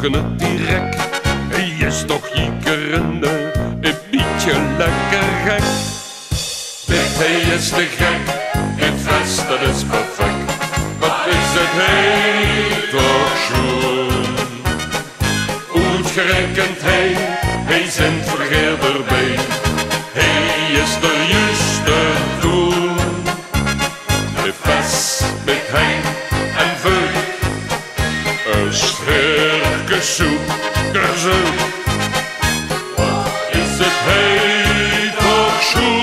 zoeken het direct. Hij is toch jiekerende, een beetje lekker gek. Hij is te gek, het vest dat is perfect. Wat is het heet toch schoon? Uitgerekend hij zint vergeerd erbij. Hij is de juiste toen. De vest met hein en veut. Een sterke soep, gerzout. Wat is het heet toch schoon?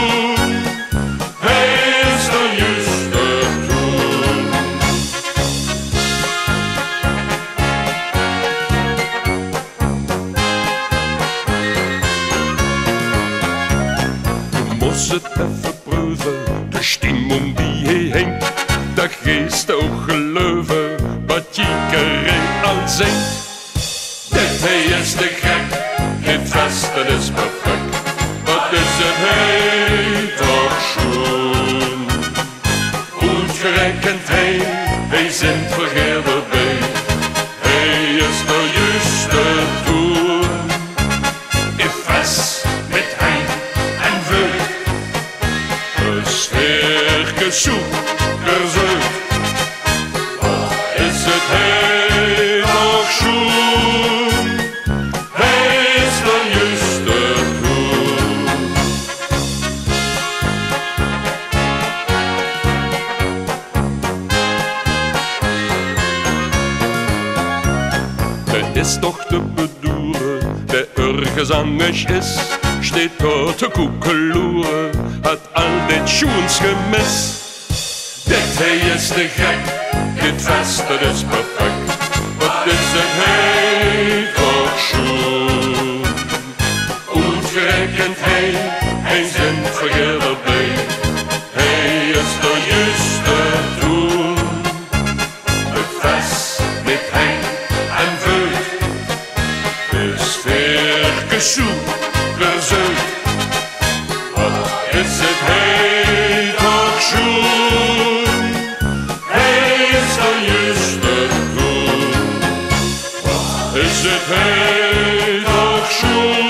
Moest het even proeven, de stimmung die hij hengt. Dat geest ook geloven, wat jiekerij al zingt. Dit hij is te gek, dit vest dat is perfect. Wat is het hij toch schoon? Uitgerekend hij zint vergeerd erbij. Hij is de juiste toen. In vest met hein en veut. Sterke soep, gerzout. Wat is het hij toch schoon? Hij is de juiste toen. Het is toch te bedoelen, de ergens anders is. Steht tot de koekeloeren, had al dit schoens gemis. Dit hij is te gek, dit vest dat is perfect. Wat is het hij toch schoon? Uitgerekend hij zint vergeerd erbij. Hij is de juiste toen. Het vest met hein en veut. De sterke soep. Wat is het hij toch schoon? Hij is de juiste toen. Wat is het hij toch schoon?